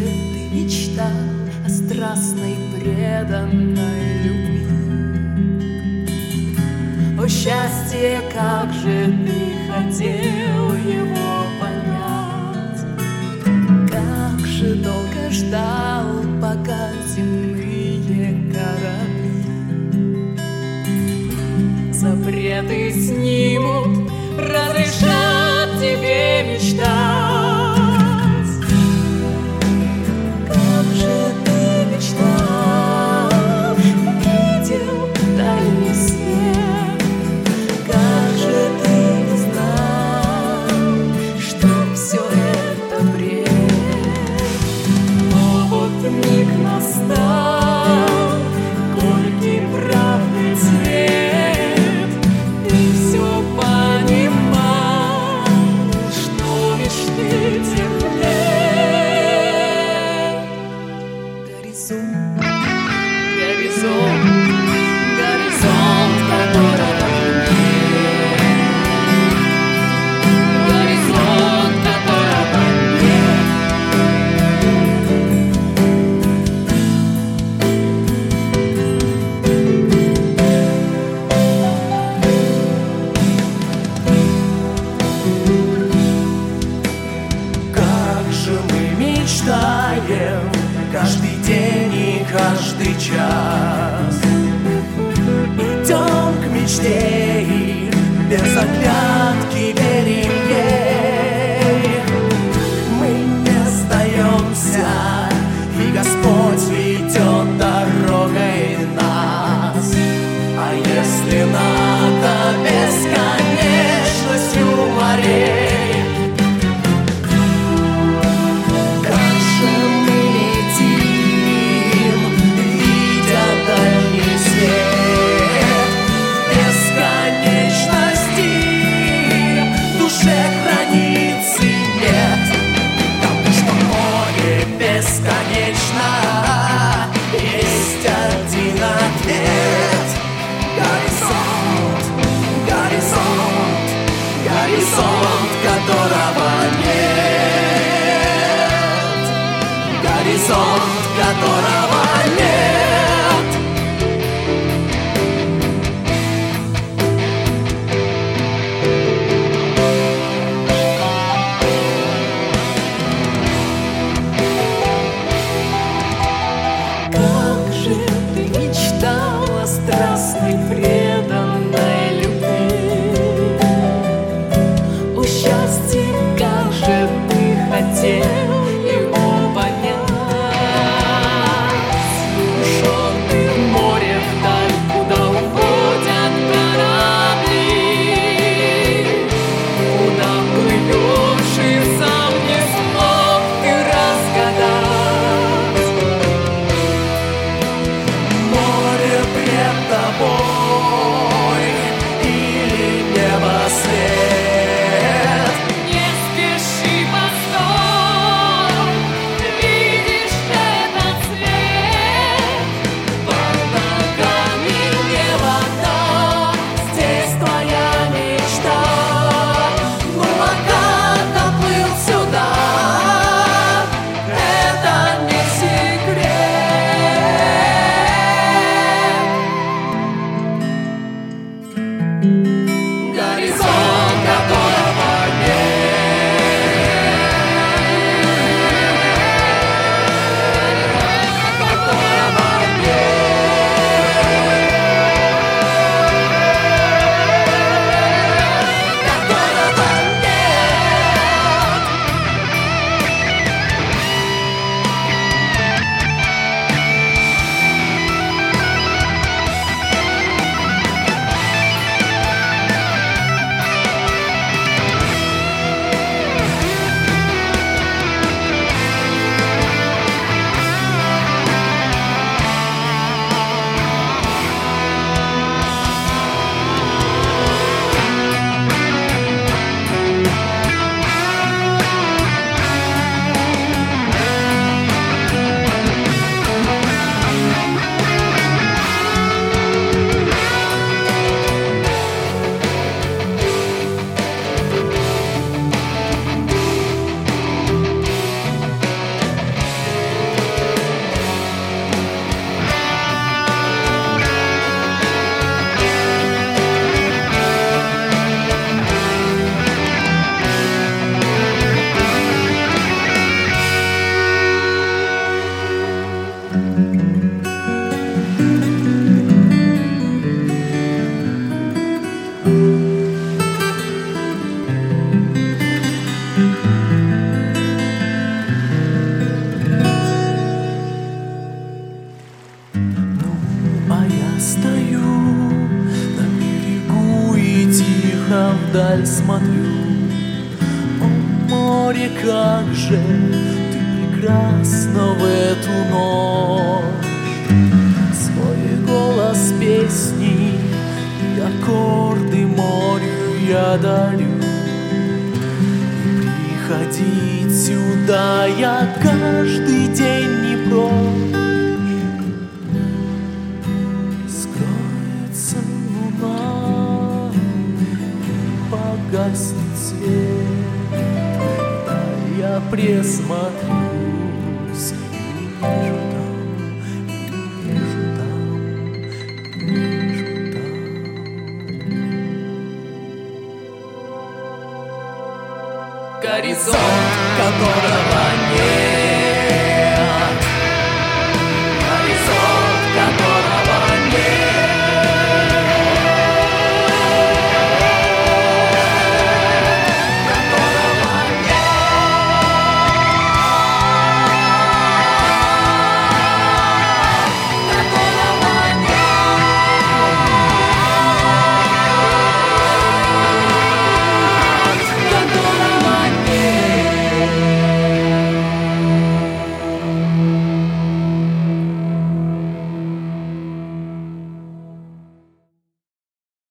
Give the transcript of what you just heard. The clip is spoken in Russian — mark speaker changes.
Speaker 1: ты мечтал о страстной преданной любви? О счастье, как же ты хотел его понять, как же долго ждал, пока земные корабли запреты снимут, разрешат тебе мечтать. Как же ты мечтал, видел дальний свет, как же ты не знал, что все это бред. Но вот миг настал, горький правды цвет, ты все понимал, что мечты тех лет. Горизонт, горизонт, горизонт, которого нет. Горизонт, которого нет.
Speaker 2: Как же мы мечтаем каждый день и каждый час. Идем к мечте и без оглядки верим ей. Мы не сдаемся, и Господь ведет дорогой нас. А если надо, бесконечностью морей. Как же мы летим, видя дальний свет, бесконечности в душе границы нет. Потому что море бесконечно, есть один ответ. Горизонт, горизонт, горизонт, которого нет. Горизонт, которого нет.
Speaker 1: Как же ты мечтал о страстной преданной любви, о счастье, как же ты хотел его понять.
Speaker 2: вдаль смотрю. О, море, как же ты прекрасна в эту ночь. Свой голос песни и аккорды морю я дарю. Приходить сюда я каждый день не прочь. Скроется луна и погаснет свет, да я присмотрюсь и увижу там, и увижу там. Горизонт, которого